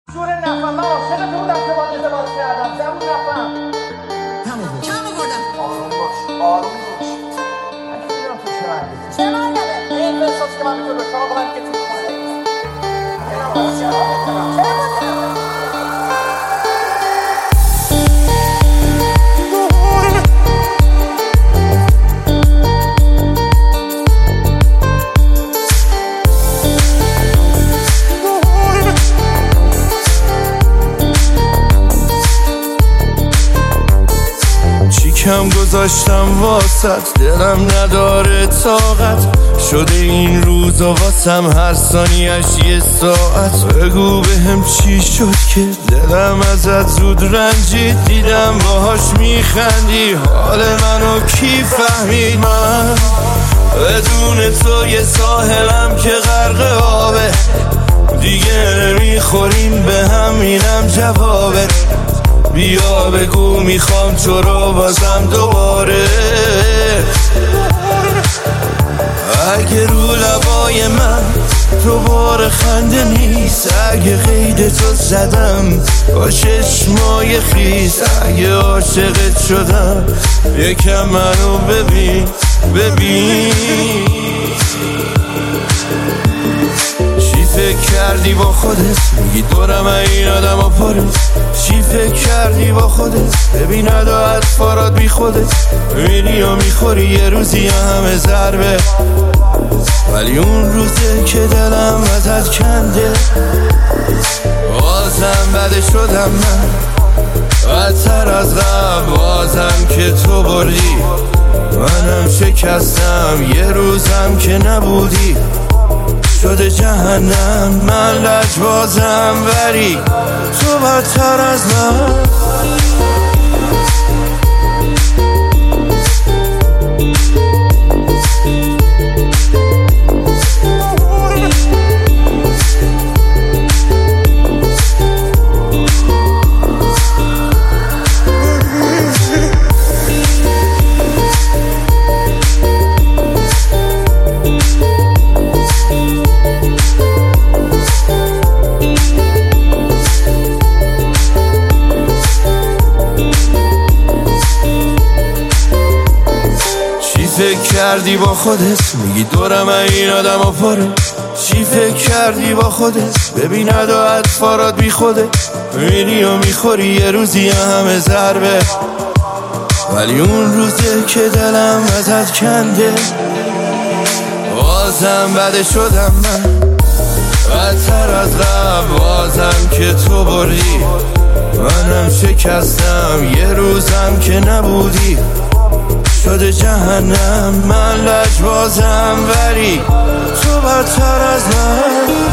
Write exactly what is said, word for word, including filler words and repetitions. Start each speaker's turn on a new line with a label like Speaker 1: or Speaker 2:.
Speaker 1: جور نفهم من عاشق تو بودم که باید ازدواج کردم زبون نفهم
Speaker 2: کم آورد کم آوردم
Speaker 1: آروم باش آروم باش من که میدونم تو چه مردی
Speaker 2: چه مردمه؟
Speaker 1: این احساس که من به تو داشتم آقا من که تو کنه اینم باید چرا بکنم چرا بکنم
Speaker 3: کم گذاشتم واسط دلم نداره طاقت شده این روزا واسم هر ثانیش یه ساعت بگو بهم چی شد که دلم ازت زود رنجید دیدم باهاش میخندی حال منو کی فهمید من بدون تو یه ساحلم که غرق آبه دیگه نمیخوریم به هم اینم جوابت بیا بگو میخوام تو رو بازم دوباره اگه رو لبای من دوباره خنده نیست اگه قید تو زدم با چشمای خیس اگه عاشقت شدم یکم منو ببین ببین چی فکر کردی با خودت میگی دورم این آدم ها پاره چی فکر کردی با خودت ببین ادا اطفارات بی خودت میری و میخوری یه روزی همه ضربه ولی اون روزه که دلم ازت کنده بازم بده شدم من بدتر از قبل بازم که تو بردی منم شکستم یه روزم که نبودی شده جهنم من لجبازم ولی تو بدتر از من فکر کردی با خودت میگی دورم این آدم ها پاره چی فکر کردی با خودت ببین ادا اطفارات بی خودت میری و میخوری یه روزی همه ضربه ولی اون روزه که دلم ازت کنده بازم بده شدم من بدتر از قبل بازم که تو بردی منم شکستم یه روزم که نبودی شده جهنم من لجبازم ولی تو بدتر از من